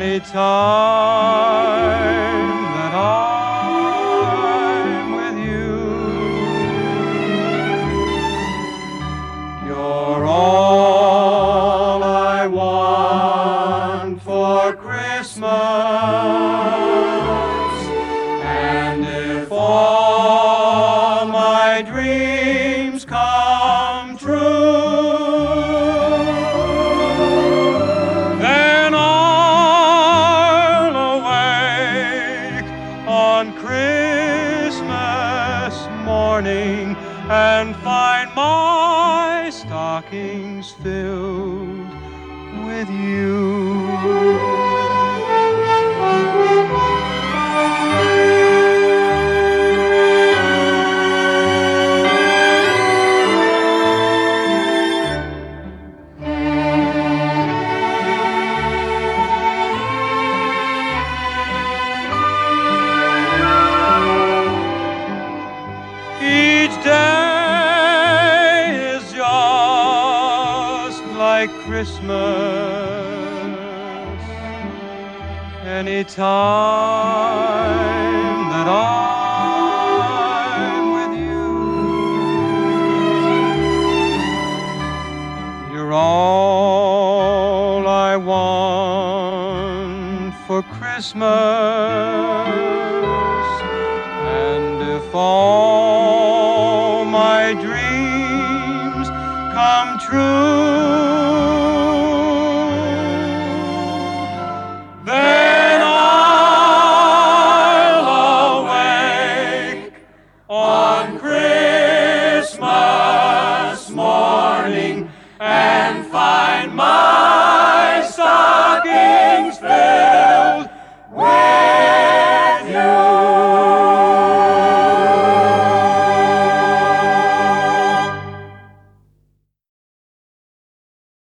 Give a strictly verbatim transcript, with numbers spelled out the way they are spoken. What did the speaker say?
anytime that I'm with you. You're all I want for Christmas, and if all my dreams come true, on Christmas morning and find my stockings filled with you. Each day is just like Christmas, anytime that I'm with you. You're all I want for Christmas, and if all my dreams come true,